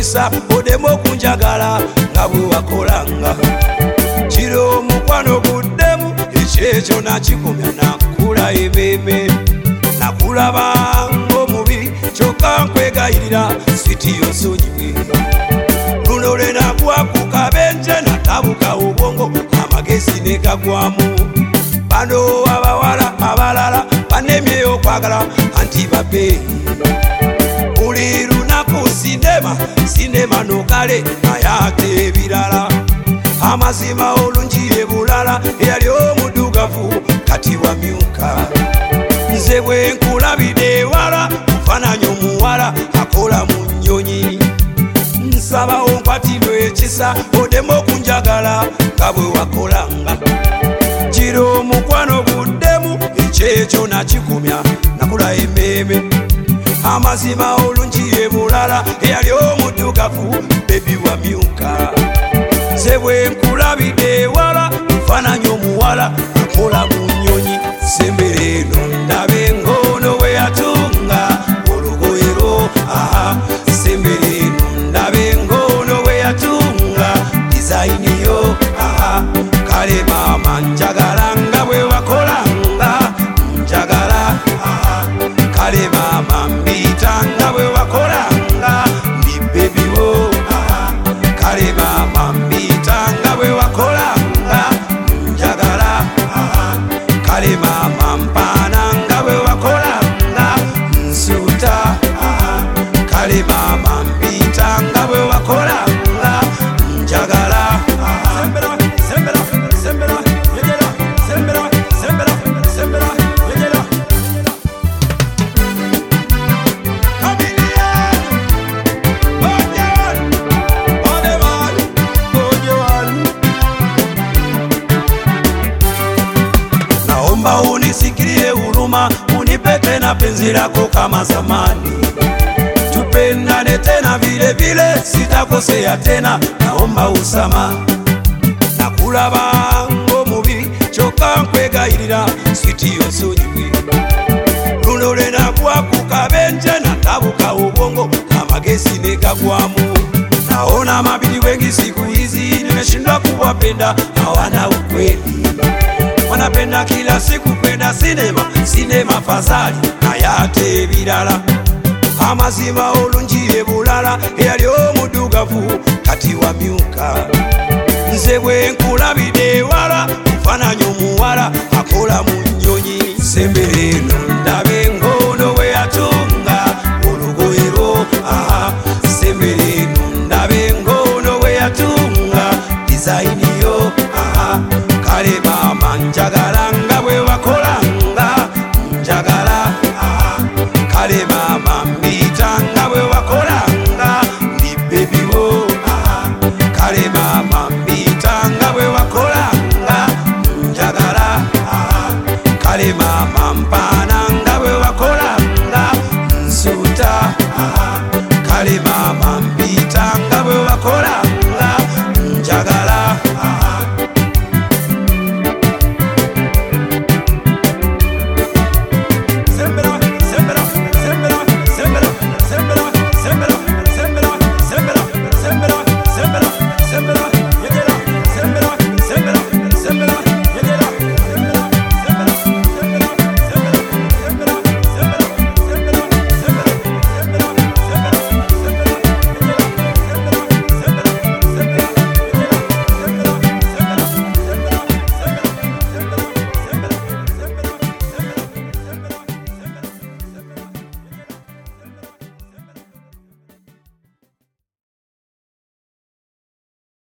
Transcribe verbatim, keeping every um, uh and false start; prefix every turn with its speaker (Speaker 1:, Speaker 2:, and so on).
Speaker 1: ekisa odemo kunjagala nga bwe wakolanga. Kiro omukwano guddemu ekyekyo nakikumya nakula ememe. Nakulaba ng'omubi kyokka nkwegayirira sitiyo nsonyiwe. Luno lwe nagwa ku kabenje natabuka obwongo amagezi ne gagwamu. Bano abawala abalala banemye okwagala anti babe. Buli lunaku sinema sinema nokale ayate ebirala. Amazima olungi ebulala eyali omudugavu kati wamyuka. Nze bwe nkulabidde ewala nfaananya omuwala akola mu nnyonyi. Nsaba onkwatirwe ekisa odemu okunjagala nga bwe wakolanga. Kiro omukwano guddemu ekyekyo nakikumya nakula ememe. Amazima olungi ebulala eyali omuddugavu bebi wamyuka. Nze bwe nkulabidde ewala nfaananya omuwala akola mu nnyonyi. Sembere eno ndabe ng'ono bwe yatunga olugoye lwo. Aha, sembere eno ndabe ng'ono bwe yatunga dizayini yo. Aha, kale maama njagala nga bwe wakolanga njagala. Aha, kale maama mbiyita nga bwe wakolanga ndi bebi wo. Aha, kale maama mbiyita nga bwe wakolanga njagala. Aha, kale maama mpaana nga bwe wakolanga nsuuta. Aha, kale maama mbiyita nga bwe wakolanga njagala. Aha, sembera sembera sembera yegera sembera sembera sembera yegera. Kamilian Ojewan Odewan Ojewan. Naomba unisikilie huruma, unipe tena penzi lako kama zamani. Tupendane tena vile vile, sitakosea tena, naomba usama. Nakulaba ng'omubi kyokka nkwegayirira sitiyo nsonyiwe. Luno lwe nagwa ku kabenje natabuka obwongo amagezi ne gagwamu. Naona mabidi wengi siku hizi nimeshindwa kuwapenda hawana ukweli. Wanapenda kila siku kwenda sinema sinema fazali ayate ebirala. Amazima olungi ebulala eyali omudugavu kati wamyuka. Nze bwe nkulabidde ewala nfaananya omuwala akola mu nnyonyi. Sembere eno ndabe ng'ono bwe yatunga olugoye lwo. Aha, sembere eno ndabe ng'ono bwe yatunga dizayini yo. Aha, kale maama njagala nga bwe wakolanga njagala. Aha, kale maama mbiyita nga bwe wakolanga ndi bebi wo. Aha, kale maama mbiyita nga bwe wakolanga njagala. Aha, kale maama mpaana nga bwe wakolanga nsuuta. Aha, kale maama mbiyita nga bwe wakolanga